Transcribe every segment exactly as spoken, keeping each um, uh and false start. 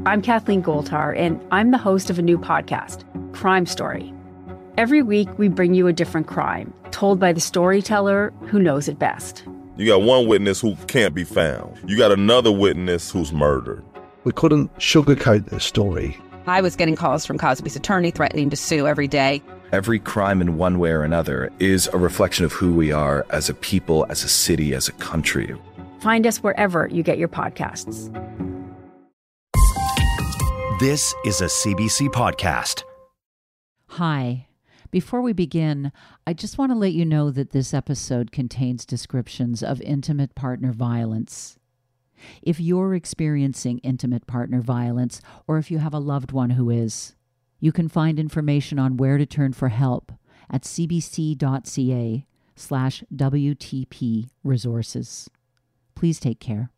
I'm Kathleen Goldhar, and I'm the host of a new podcast, Crime Story. Every week, we bring you a different crime, told by the storyteller who knows it best. You got one witness who can't be found. You got another witness who's murdered. We couldn't sugarcoat the story. I was getting calls from Cosby's attorney threatening to sue every day. Every crime in one way or another is a reflection of who we are as a people, as a city, as a country. Find us wherever you get your podcasts. This is a C B C podcast. Hi. Before we begin, I just want to let you know that this episode contains descriptions of intimate partner violence. If you're experiencing intimate partner violence, or if you have a loved one who is, you can find information on where to turn for help at cbc.ca slash WTP resources. Please take care.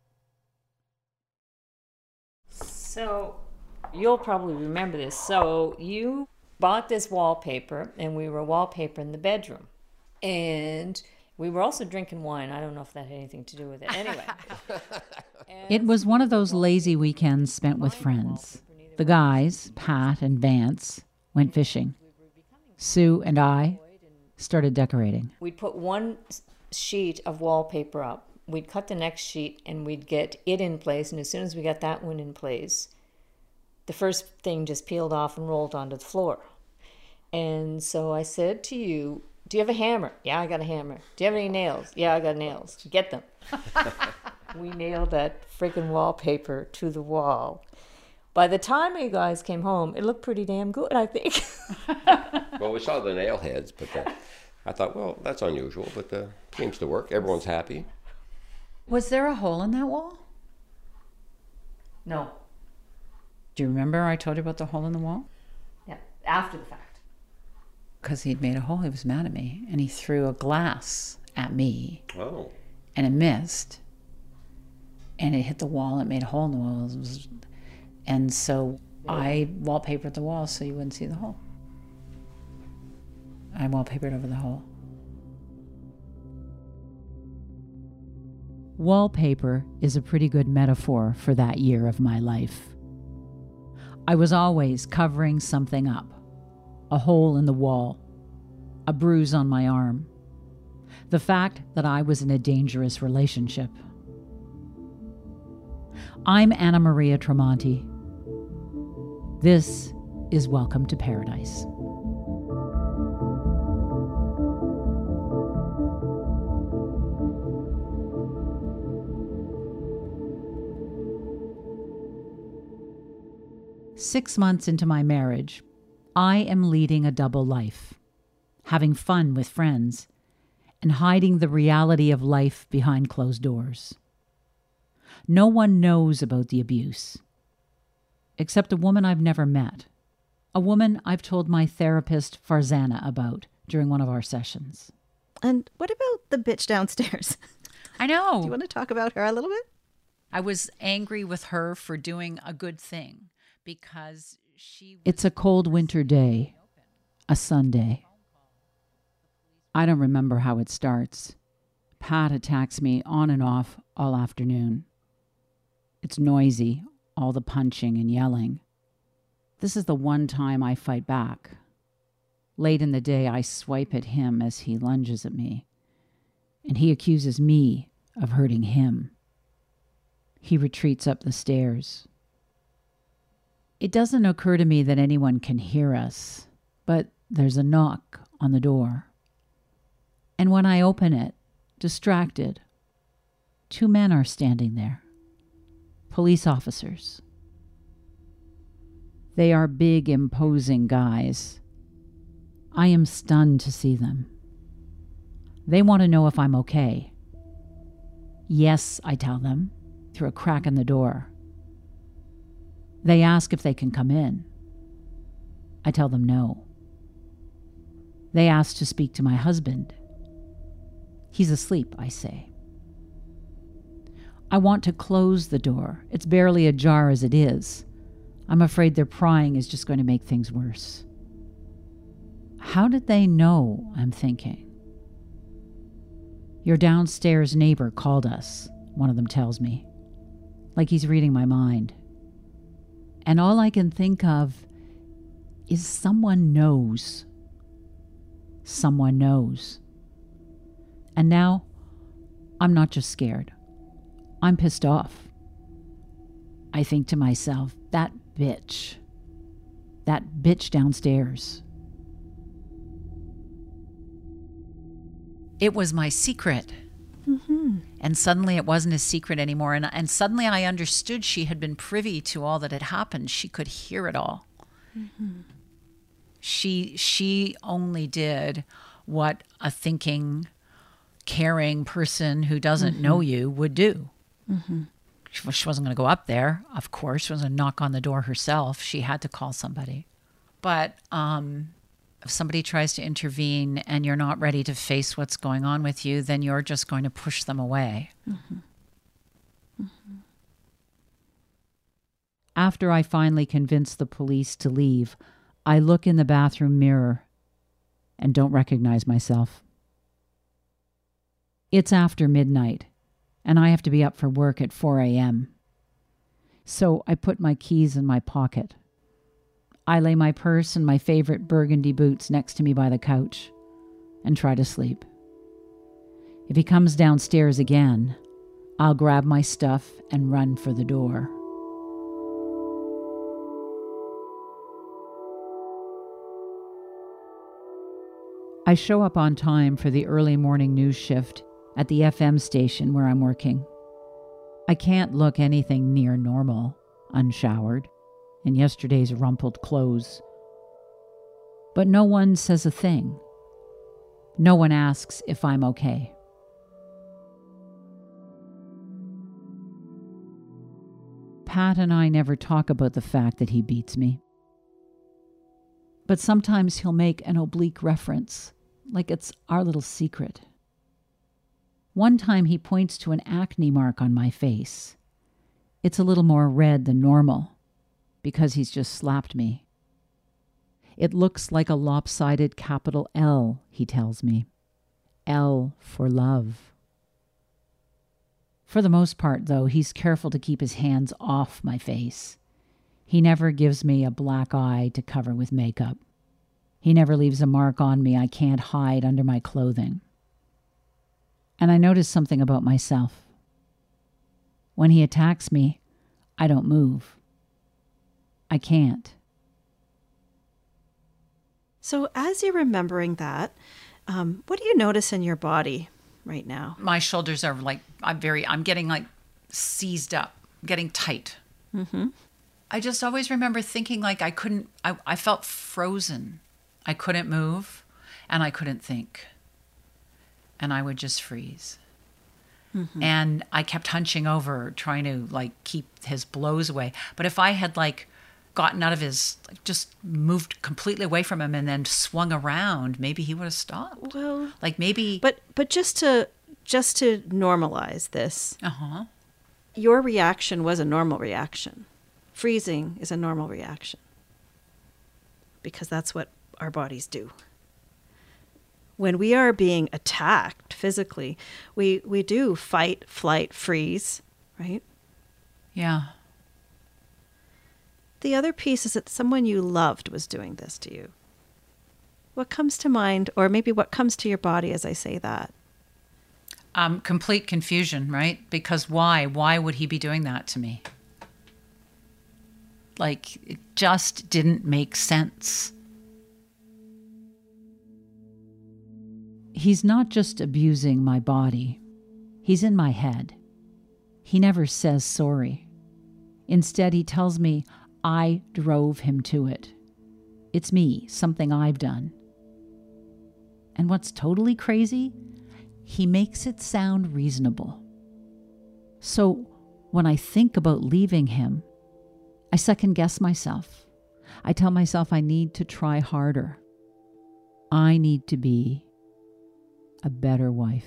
So, you'll probably remember this. So, you bought this wallpaper, and we were wallpapering the bedroom. And we were also drinking wine. I don't know if that had anything to do with it. Anyway. It was one of those lazy weekends spent with friends. The guys, Pat and Vance, went fishing. Sue and I started decorating. We'd put one sheet of wallpaper up. We'd cut the next sheet and we'd get it in place. And as soon as we got that one in place, the first thing just peeled off and rolled onto the floor. And so I said to you, do you have a hammer? Yeah, I got a hammer. Do you have any nails? Yeah, I got nails. Get them. We nailed that freaking wallpaper to the wall. By the time you guys came home, it looked pretty damn good, I think. Well, we saw the nail heads, but the, I thought, well, that's unusual, but it seems to work. Everyone's happy. Was there a hole in that wall? No. Do you remember I told you about the hole in the wall? Yeah, after the fact. Because he'd made a hole, he was mad at me, and he threw a glass at me. Oh. And it missed. And it hit the wall, and it made a hole in the wall. It was, and so yeah. I wallpapered the wall so you wouldn't see the hole. I wallpapered over the hole. Wallpaper is a pretty good metaphor for that year of my life. I was always covering something up. A hole in the wall. A bruise on my arm. The fact that I was in a dangerous relationship. I'm Anna Maria Tremonti. This is Welcome to Paradise. Six months into my marriage, I am leading a double life, having fun with friends, and hiding the reality of life behind closed doors. No one knows about the abuse, except a woman I've never met, a woman I've told my therapist Farzana about during one of our sessions. And what about the bitch downstairs? I know. Do you want to talk about her a little bit? I was angry with her for doing a good thing because she... It's a cold winter day, a Sunday. I don't remember how it starts. Pat attacks me on and off all afternoon. It's noisy, all the punching and yelling. This is the one time I fight back. Late in the day, I swipe at him as he lunges at me, and he accuses me of hurting him. He retreats up the stairs. It doesn't occur to me that anyone can hear us, but there's a knock on the door. And when I open it, distracted, two men are standing there. Police officers. They are big, imposing guys. I am stunned to see them. They want to know if I'm okay. Yes, I tell them, through a crack in the door. They ask if they can come in. I tell them no. They ask to speak to my husband. He's asleep, I say. I want to close the door. It's barely ajar as it is. I'm afraid their prying is just going to make things worse. How did they know, I'm thinking? Your downstairs neighbor called us, one of them tells me, like he's reading my mind. And all I can think of is someone knows. Someone knows. And now, I'm not just scared. I'm pissed off. I think to myself, that bitch. That bitch downstairs. It was my secret. Mm-hmm. And suddenly it wasn't a secret anymore. And, and suddenly I understood she had been privy to all that had happened. She could hear it all. Mm-hmm. She, she only did what a thinking, caring person who doesn't mm-hmm. know you would do. Mm-hmm. She, she wasn't going to go up there, of course. She wasn't going to knock on the door herself. She had to call somebody. But um, if somebody tries to intervene and you're not ready to face what's going on with you, then you're just going to push them away. Mm-hmm. Mm-hmm. After I finally convince the police to leave, I look in the bathroom mirror and don't recognize myself. It's after midnight, and I have to be up for work at four a.m. So I put my keys in my pocket. I lay my purse and my favorite burgundy boots next to me by the couch and try to sleep. If he comes downstairs again, I'll grab my stuff and run for the door. I show up on time for the early morning news shift at the F M station where I'm working. I can't look anything near normal, unshowered, in yesterday's rumpled clothes. But no one says a thing. No one asks if I'm okay. Pat and I never talk about the fact that he beats me. But sometimes he'll make an oblique reference, like it's our little secret. One time he points to an acne mark on my face. It's a little more red than normal, because he's just slapped me. It looks like a lopsided capital L, he tells me. L for love. For the most part, though, he's careful to keep his hands off my face. He never gives me a black eye to cover with makeup. He never leaves a mark on me I can't hide under my clothing. And I notice something about myself. When he attacks me, I don't move. I can't. So as you're remembering that, um, what do you notice in your body right now? My shoulders are like, I'm very, I'm getting like seized up, getting tight. Mm-hmm. I just always remember thinking like I couldn't, I, I felt frozen. I couldn't move and I couldn't think. And I would just freeze. Mm-hmm. And I kept hunching over, trying to like keep his blows away. But if I had like gotten out of his, like, just moved completely away from him and then swung around, maybe he would have stopped. Well, like maybe. But but just to just to normalize this, uh-huh. your reaction was a normal reaction. Freezing is a normal reaction because that's what our bodies do. When we are being attacked physically, we, we do fight, flight, freeze, right? Yeah. The other piece is that someone you loved was doing this to you. What comes to mind, or maybe what comes to your body as I say that? Um, complete confusion, right? Because why? Why would he be doing that to me? Like, it just didn't make sense. He's not just abusing my body. He's in my head. He never says sorry. Instead, he tells me I drove him to it. It's me, something I've done. And what's totally crazy? He makes it sound reasonable. So when I think about leaving him, I second guess myself. I tell myself I need to try harder. I need to be a better wife.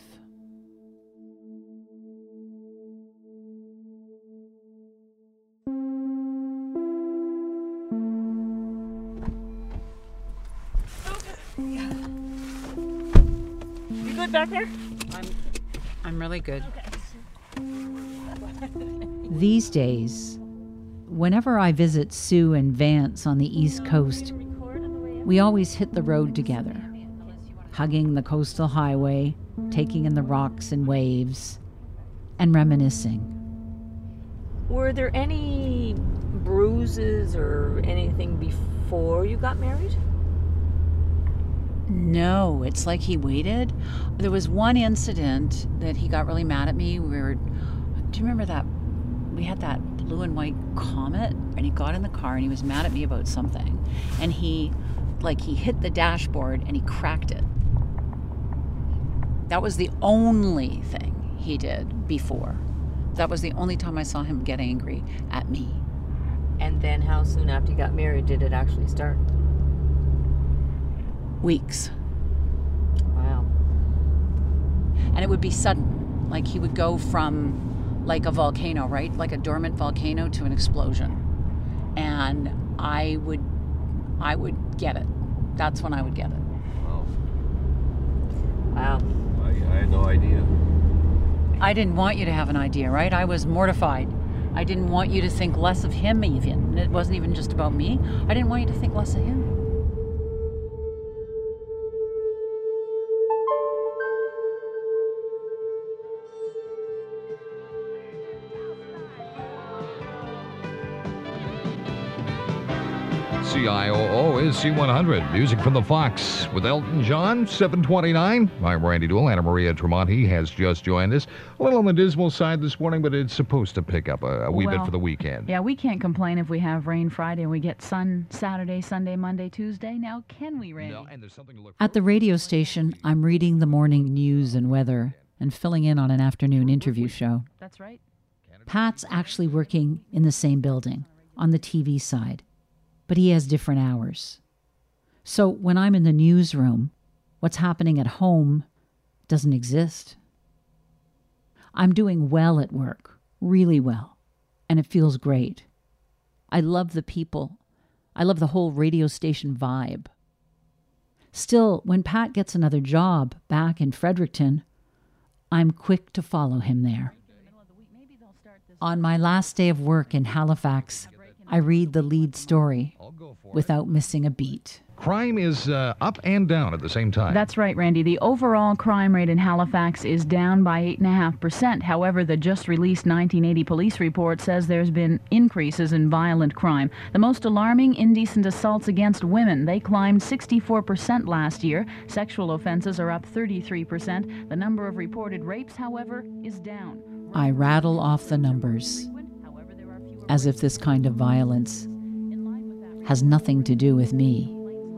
You good back there? I'm, I'm really good. Okay. These days, whenever I visit Sue and Vance on the East Coast, we always hit the road together, hugging the coastal highway, taking in the rocks and waves, and reminiscing. Were there any bruises or anything before you got married? No, it's like he waited. There was one incident that he got really mad at me. We were, do you remember that? We had that blue and white Comet, and he got in the car and he was mad at me about something. And he, like, he hit the dashboard and he cracked it. That was the only thing he did before. That was the only time I saw him get angry at me. And then how soon after you got married did it actually start? Weeks. Wow. And it would be sudden. Like he would go from like a volcano, right? Like a dormant volcano to an explosion. And I would I would get it. That's when I would get it. Wow. Wow. I, I had no idea. I didn't want you to have an idea, right? I was mortified. I didn't want you to think less of him even. It wasn't even just about me. I didn't want you to think less of him. C I O O is C one hundred. Music from the Fox with Elton John, seven twenty-nine. I'm Randy Duell. Anna Maria Tremonti has just joined us. A little on the dismal side this morning, but it's supposed to pick up a, a wee well, bit for the weekend. Yeah, we can't complain if we have rain Friday and we get sun Saturday, Sunday, Monday, Tuesday. Now, can we, Randy? No, and there's something to look At the radio station, I'm reading the morning news and weather and filling in on an afternoon interview show. That's right. Pat's actually working in the same building, on the T V side, but he has different hours. So when I'm in the newsroom, what's happening at home doesn't exist. I'm doing well at work, really well, and it feels great. I love the people. I love the whole radio station vibe. Still, when Pat gets another job back in Fredericton, I'm quick to follow him there. On my last day of work in Halifax, I read the lead story without missing a beat. Crime is uh, up and down at the same time. That's right, Randy. The overall crime rate in Halifax is down by eight point five percent. However, the just-released nineteen eighty police report says there's been increases in violent crime. The most alarming, indecent assaults against women. They climbed sixty-four percent last year. Sexual offenses are up thirty-three percent. The number of reported rapes, however, is down. I rattle off the numbers, as if this kind of violence has nothing to do with me.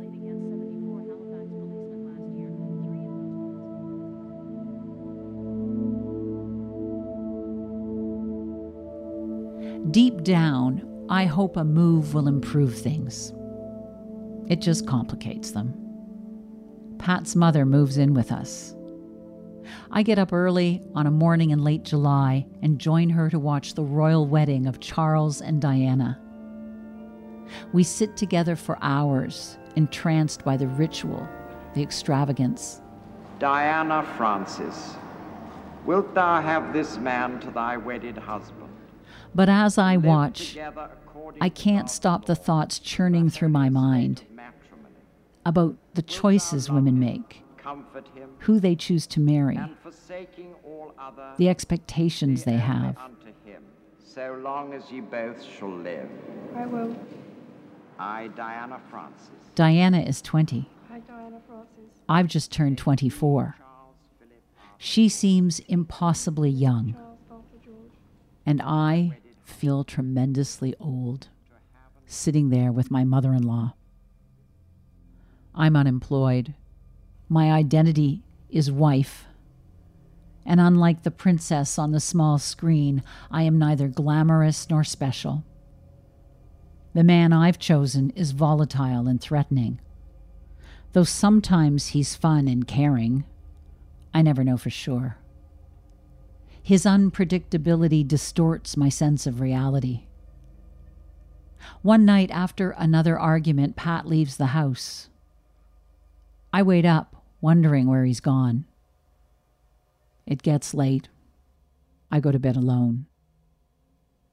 Deep down, I hope a move will improve things. It just complicates them. Pat's mother moves in with us. I get up early on a morning in late July and join her to watch the royal wedding of Charles and Diana. We sit together for hours, entranced by the ritual, the extravagance. Diana Francis, wilt thou have this man to thy wedded husband? But as I watch, I can't stop the thoughts churning through my mind about the choices women make, who they choose to marry, the expectations they have. So long as ye both shall live. I will. I, Diana Francis. Diana is twenty. I, Diana Francis. I've just turned twenty-four. She seems impossibly young. And I feel tremendously old, sitting there with my mother-in-law. I'm unemployed. My identity is wife. And unlike the princess on the small screen, I am neither glamorous nor special. The man I've chosen is volatile and threatening. Though sometimes he's fun and caring, I never know for sure. His unpredictability distorts my sense of reality. One night after another argument, Pat leaves the house. I wait up, wondering where he's gone. It gets late. I go to bed alone.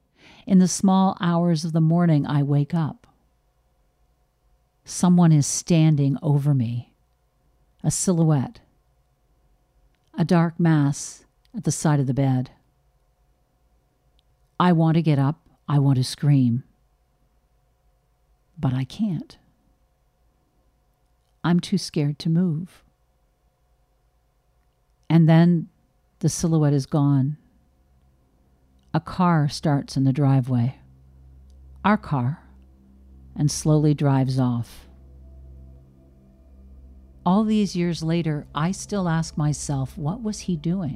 In the small hours of the morning, I wake up. Someone is standing over me, a silhouette, a dark mass at the side of the bed. I want to get up, I want to scream, but I can't. I'm too scared to move. And then the silhouette is gone. A car starts in the driveway, our car, and slowly drives off. All these years later, I still ask myself, what was he doing?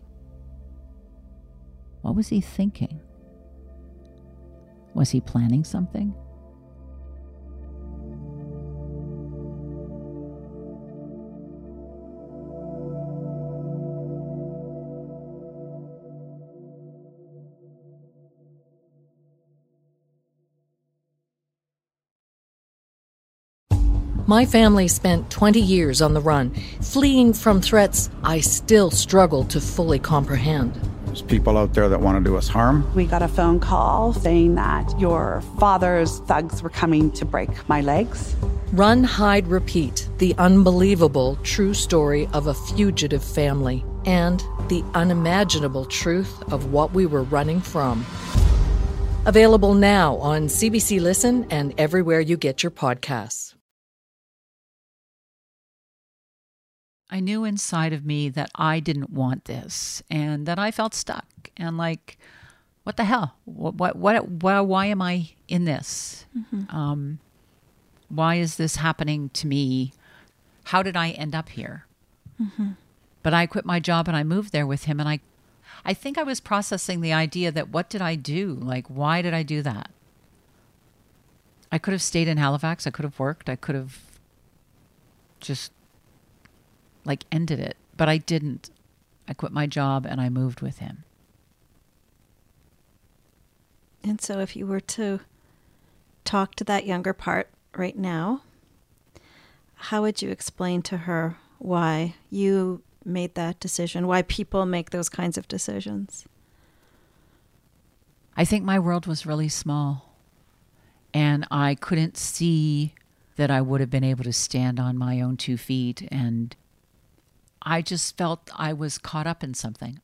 What was he thinking? Was he planning something? My family spent twenty years on the run, fleeing from threats I still struggle to fully comprehend. There's people out there that want to do us harm. We got a phone call saying that your father's thugs were coming to break my legs. Run, Hide, Repeat, the unbelievable true story of a fugitive family and the unimaginable truth of what we were running from. Available now on C B C Listen and everywhere you get your podcasts. I knew inside of me that I didn't want this and that I felt stuck and like, what the hell? What, what, what, what why am I in this? Mm-hmm. Um, why is this happening to me? How did I end up here? Mm-hmm. But I quit my job and I moved there with him. And I, I think I was processing the idea that what did I do? Like, why did I do that? I could have stayed in Halifax. I could have worked. I could have just like ended it, but I didn't. I quit my job and I moved with him. And so if you were to talk to that younger part right now, how would you explain to her why you made that decision, why people make those kinds of decisions? I think my world was really small and I couldn't see that I would have been able to stand on my own two feet, and I just felt I was caught up in something.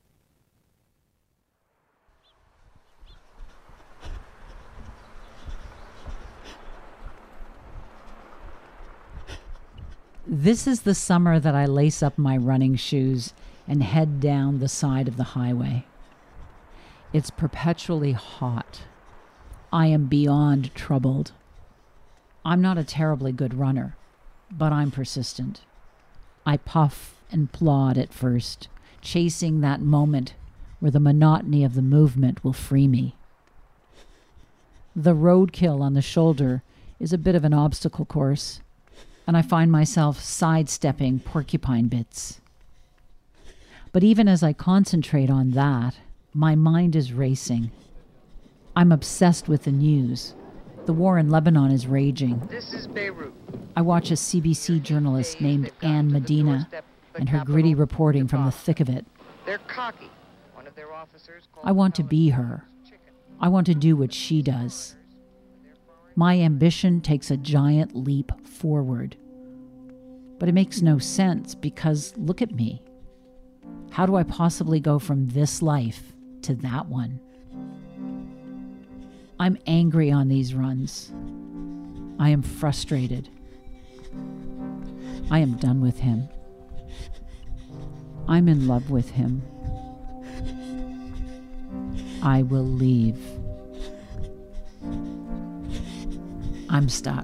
This is the summer that I lace up my running shoes and head down the side of the highway. It's perpetually hot. I am beyond troubled. I'm not a terribly good runner, but I'm persistent. I puff and plod at first, chasing that moment where the monotony of the movement will free me. The roadkill on the shoulder is a bit of an obstacle course, and I find myself sidestepping porcupine bits. But even as I concentrate on that, my mind is racing. I'm obsessed with the news. The war in Lebanon is raging. This is Beirut. I watch a C B C journalist named Anne Medina and her gritty reporting from the thick of it. They're cocky. One of their officers I want to be her. I want to do what she does. My ambition takes a giant leap forward. But it makes no sense because look at me. How do I possibly go from this life to that one? I'm angry on these runs. I am frustrated. I am done with him. I'm in love with him. I will leave. I'm stuck.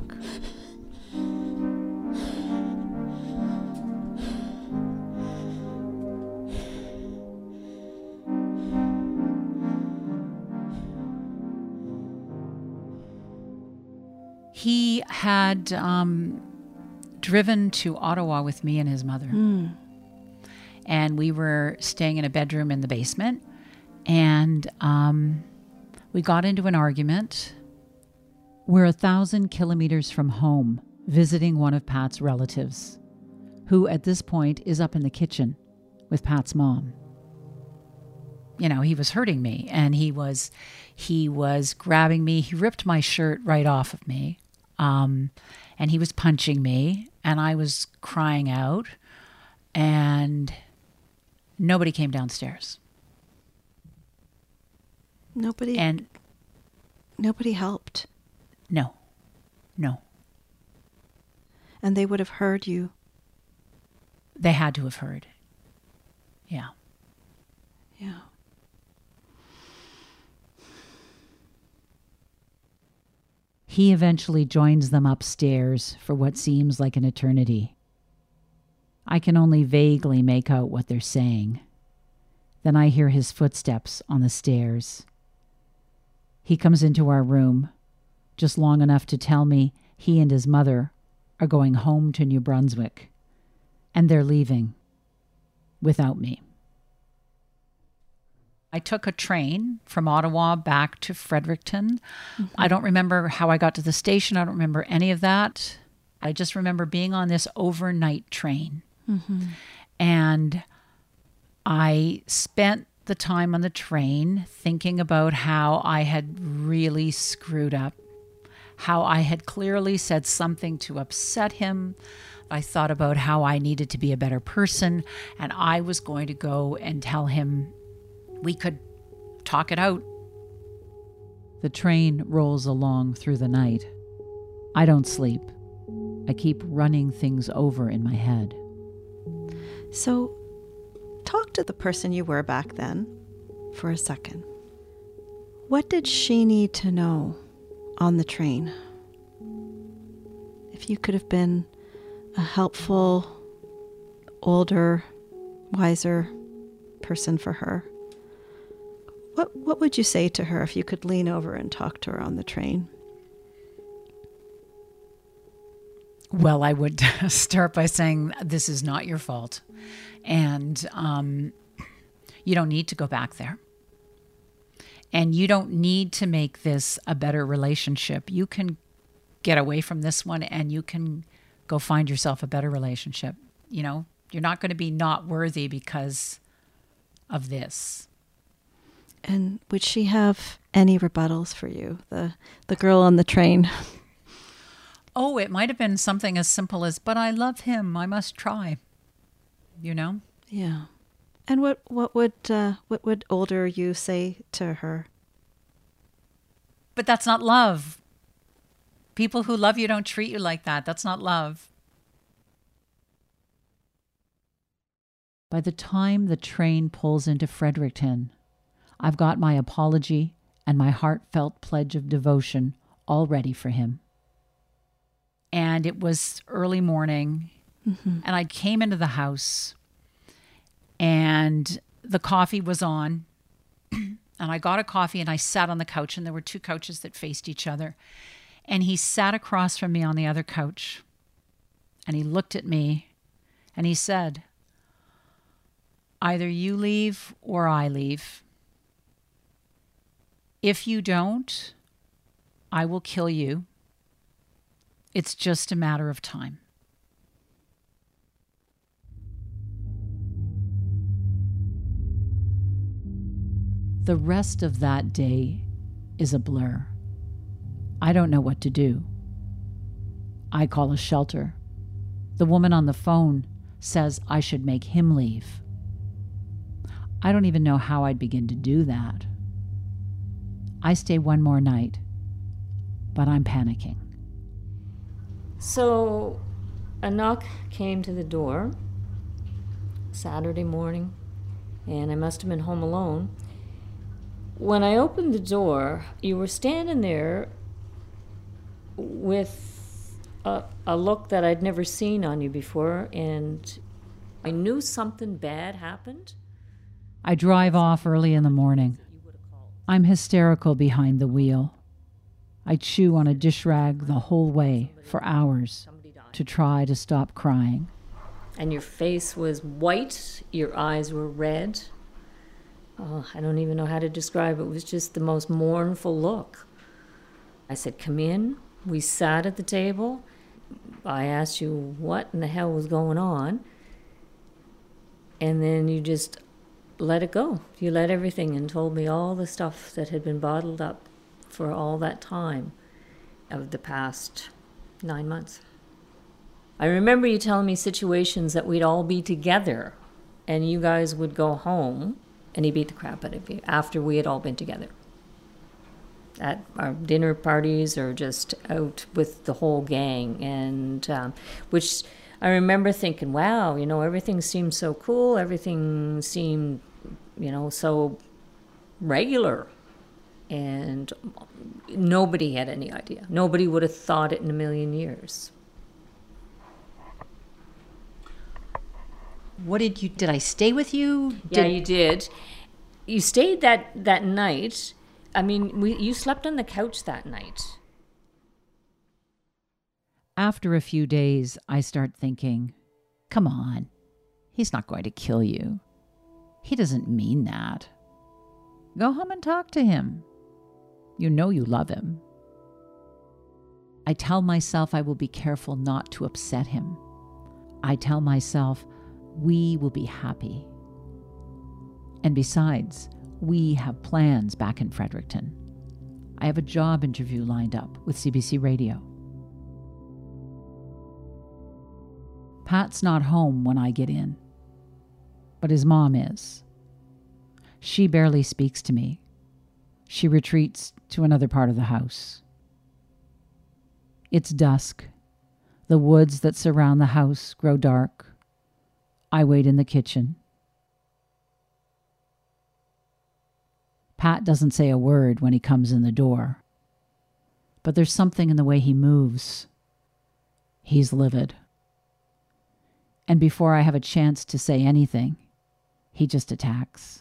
He had um, driven to Ottawa with me and his mother. Mm. And we were staying in a bedroom in the basement. And um, we got into an argument. We're a thousand kilometers from home, visiting one of Pat's relatives, who at this point is up in the kitchen with Pat's mom. you know, he was hurting me, and he was, he was grabbing me. He ripped my shirt right off of me, um, and he was punching me, and I was crying out, and nobody came downstairs. Nobody. And nobody helped. No, no. And they would have heard you. They had to have heard. Yeah. Yeah. He eventually joins them upstairs for what seems like an eternity. I can only vaguely make out what they're saying. Then I hear his footsteps on the stairs. He comes into our room, just long enough to tell me he and his mother are going home to New Brunswick, and they're leaving without me. I took a train from Ottawa back to Fredericton. Mm-hmm. I don't remember how I got to the station. I don't remember any of that. I just remember being on this overnight train. Mm-hmm. And I spent the time on the train thinking about how I had really screwed up, how I had clearly said something to upset him. I thought about how I needed to be a better person, and I was going to go and tell him we could talk it out. The train rolls along through the night. I don't sleep. I keep running things over in my head. So, talk to the person you were back then for a second. What did she need to know on the train? If you could have been a helpful, older, wiser person for her, what what would you say to her if you could lean over and talk to her on the train? Well, I would start by saying, this is not your fault. And um, you don't need to go back there. And you don't need to make this a better relationship. You can get away from this one and you can go find yourself a better relationship. You know, you're not going to be not worthy because of this. And would she have any rebuttals for you, the the girl on the train? Oh, it might have been something as simple as, but I love him, I must try. You know? Yeah. And what what would uh, what would older you say to her? But that's not love. People who love you don't treat you like that. That's not love. By the time the train pulls into Fredericton, I've got my apology and my heartfelt pledge of devotion all ready for him. And it was early morning, mm-hmm. and I came into the house, and the coffee was on, and I got a coffee, and I sat on the couch, and there were two couches that faced each other, and he sat across from me on the other couch, and he looked at me, and he said, either you leave or I leave. If you don't, I will kill you. It's just a matter of time. The rest of that day is a blur. I don't know what to do. I call a shelter. The woman on the phone says I should make him leave. I don't even know how I'd begin to do that. I stay one more night, but I'm panicking. So a knock came to the door Saturday morning, and I must have been home alone. When I opened the door, you were standing there with a, a look that I'd never seen on you before, and I knew something bad happened. I drive off early in the morning. I'm hysterical behind the wheel. I chew on a dish rag the whole way for hours to try to stop crying. And your face was white, your eyes were red. Oh, I don't even know how to describe it. It was just the most mournful look. I said, come in. We sat at the table. I asked you what in the hell was going on. And then you just let it go. You let everything and told me all the stuff that had been bottled up for all that time of the past nine months. I remember you telling me situations that we'd all be together and you guys would go home and he beat the crap out of you after we had all been together. At our dinner parties or just out with the whole gang, and um, which I remember thinking, wow, you know, everything seemed so cool, everything seemed, you know, so regular, and nobody had any idea. Nobody would have thought it in a million years. What did you, did I stay with you? Yeah, Did- you did. You stayed that, that night. I mean, we, you slept on the couch that night. After a few days, I start thinking, come on, he's not going to kill you. He doesn't mean that. Go home and talk to him. You know you love him. I tell myself I will be careful not to upset him. I tell myself we will be happy. And besides, we have plans back in Fredericton. I have a job interview lined up with C B C Radio. Pat's not home when I get in, but his mom is. She barely speaks to me. She retreats to another part of the house. It's dusk. The woods that surround the house grow dark. I wait in the kitchen. Pat doesn't say a word when he comes in the door, but there's something in the way he moves. He's livid. And before I have a chance to say anything, he just attacks.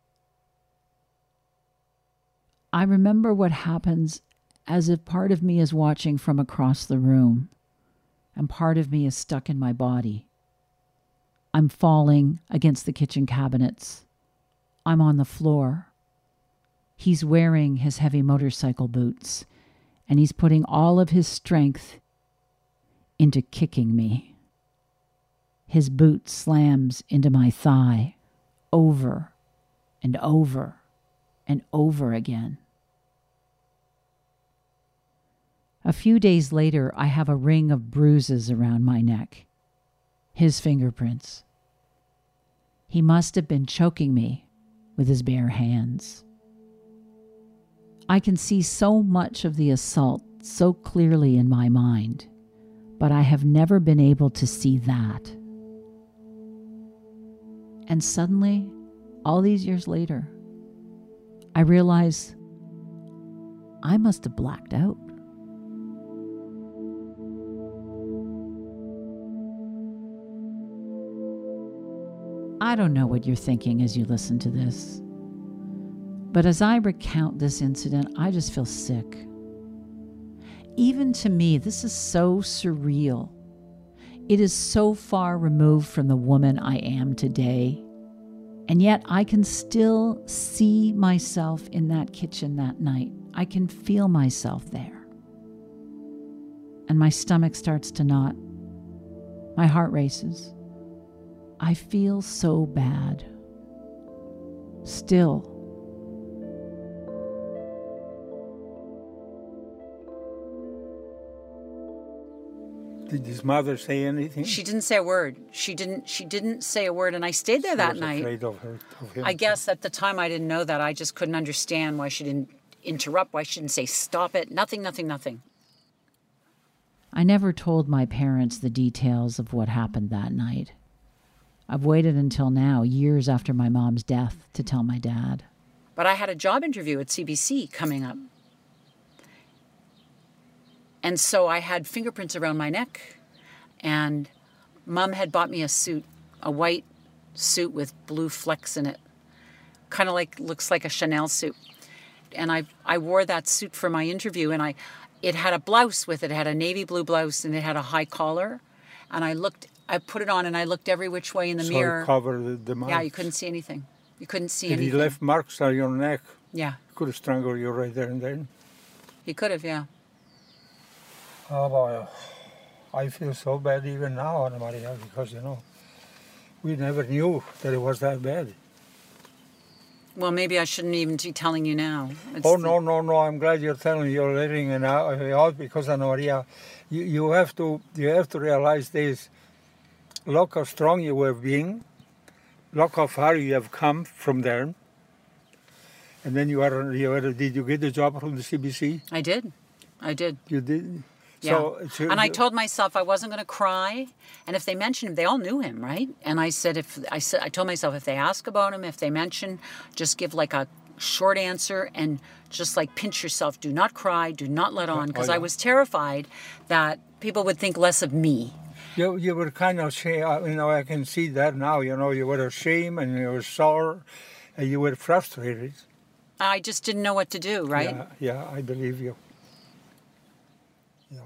I remember what happens as if part of me is watching from across the room, and part of me is stuck in my body. I'm falling against the kitchen cabinets. I'm on the floor. He's wearing his heavy motorcycle boots, and he's putting all of his strength into kicking me. His boot slams into my thigh over and over and over again. A few days later, I have a ring of bruises around my neck. His fingerprints. He must have been choking me with his bare hands. I can see so much of the assault so clearly in my mind, but I have never been able to see that. And suddenly, all these years later, I realize I must have blacked out. I don't know what you're thinking as you listen to this. But as I recount this incident, I just feel sick. Even to me, this is so surreal. It is so far removed from the woman I am today. And yet I can still see myself in that kitchen that night. I can feel myself there. And my stomach starts to knot. My heart races. I feel so bad. Still. Did his mother say anything? She didn't say a word. She didn't. She didn't say a word, and I stayed there She that was night. afraid of her, of him. I guess at the time I didn't know that. I just couldn't understand why she didn't interrupt. Why she didn't say stop it. Nothing. Nothing. Nothing. I never told my parents the details of what happened that night. I've waited until now, years after my mom's death, to tell my dad. But I had a job interview at C B C coming up. And so I had fingerprints around my neck. And Mom had bought me a suit, a white suit with blue flecks in it. Kind of like, looks like a Chanel suit. And I, I wore that suit for my interview, and I, it had a blouse with it. It had a navy blue blouse, and it had a high collar. And I looked, I put it on, and I looked every which way in the so mirror. It covered the, the marks. Yeah, you couldn't see anything. You couldn't see If anything. he left marks on your neck, Yeah. he could have strangled you right there and then. He could have, yeah. Oh boy, I feel so bad even now, Ana Maria, because, you know, we never knew that it was that bad. Well, maybe I shouldn't even be telling you now. It's Oh, the- no, no, no. I'm glad you're telling you're letting it out, out because, Ana Maria, you, you, have to, you have to realize this. Look how strong you have been. Look how far you have come from there. And then you are, you are, did you get the job from the C B C? I did. I did. You did? Yeah. So, so and I told myself I wasn't going to cry. And if they mentioned him, they all knew him, right? And I said, if I said, I told myself if they ask about him, if they mention, just give like a short answer and just like pinch yourself. Do not cry. Do not let on. Because Oh, yeah. I was terrified that people would think less of me. You, you were kind of, you know, I can see that now, you know, you were ashamed and you were sore and you were frustrated. I just didn't know what to do, right? Yeah, yeah, I believe you. Yeah.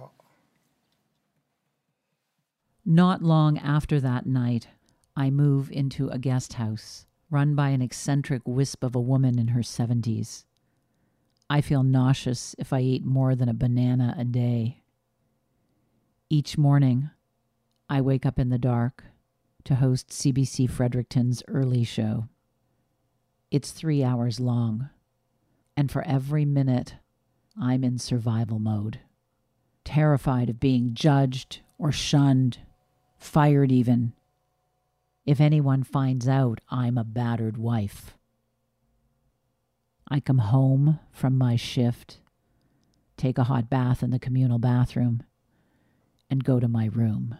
Not long after that night, I move into a guest house run by an eccentric wisp of a woman in her seventies. I feel nauseous if I eat more than a banana a day. Each morning, I wake up in the dark to host C B C Fredericton's early show. It's three hours long, and for every minute, I'm in survival mode, terrified of being judged or shunned, fired even, if anyone finds out I'm a battered wife. I come home from my shift, take a hot bath in the communal bathroom, and go to my room.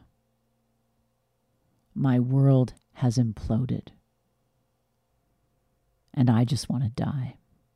My world has imploded, and I just want to die.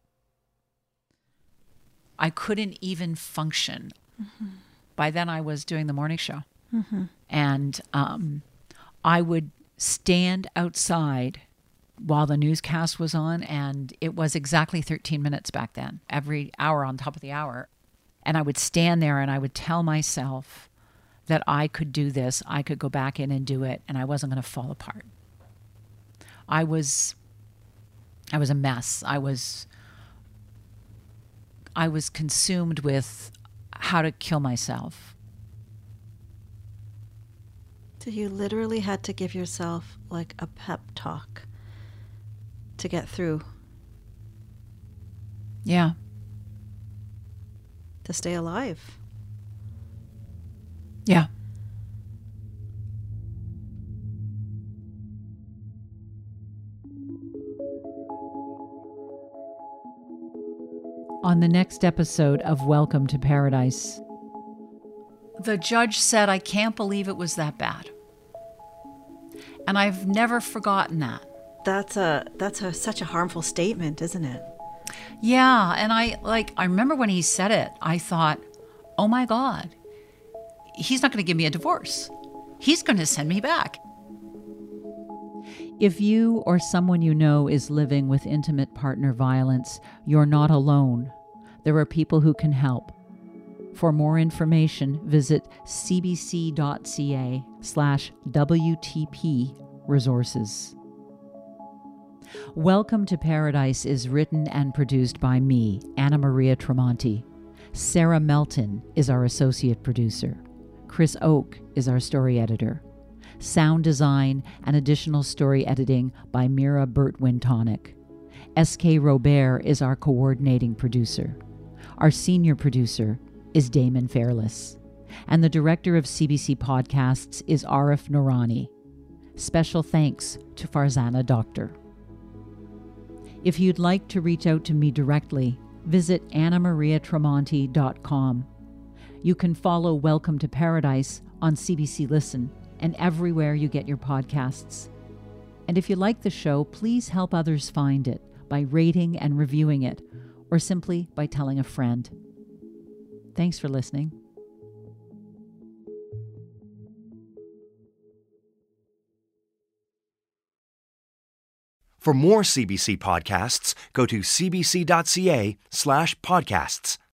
I couldn't even function. Mm-hmm. By then I was doing the morning show. Mm-hmm. And um, I would stand outside while the newscast was on, and it was exactly thirteen minutes back then, every hour on top of the hour. And I would stand there and I would tell myself that I could do this, I could go back in and do it, and I wasn't going to fall apart. I was, I was a mess. I was, I was consumed with how to kill myself. So you literally had to give yourself like a pep talk to get through. Yeah. To stay alive. Yeah. On the next episode of Welcome to Paradise, the judge said, I can't believe it was that bad. And I've never forgotten that. That's a that's a such a harmful statement, isn't it? Yeah, and I like I remember when he said it, I thought, "Oh my God. He's not going to give me a divorce. He's going to send me back." If you or someone you know is living with intimate partner violence, you're not alone. There are people who can help. For more information, visit cbc.ca slash WTP resources. Welcome to Paradise is written and produced by me, Ana Maria Tremonti. Sarah Melton is our associate producer. Chris Oak is our story editor. Sound design and additional story editing by Mira Burt-Wintonic. S K Robert is our coordinating producer. Our senior producer is Damon Fairless. And the director of C B C Podcasts is Arif Noorani. Special thanks to Farzana Doctor. If you'd like to reach out to me directly, visit anna maria tremonti dot com. You can follow Welcome to Paradise on C B C Listen and everywhere you get your podcasts. And if you like the show, please help others find it by rating and reviewing it, or simply by telling a friend. Thanks for listening. For more C B C podcasts, go to cbc.ca slash podcasts.